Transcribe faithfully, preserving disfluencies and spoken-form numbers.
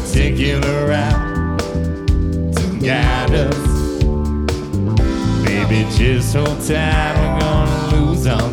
particular route to guide us. Baby, just hold tight, we're gonna lose our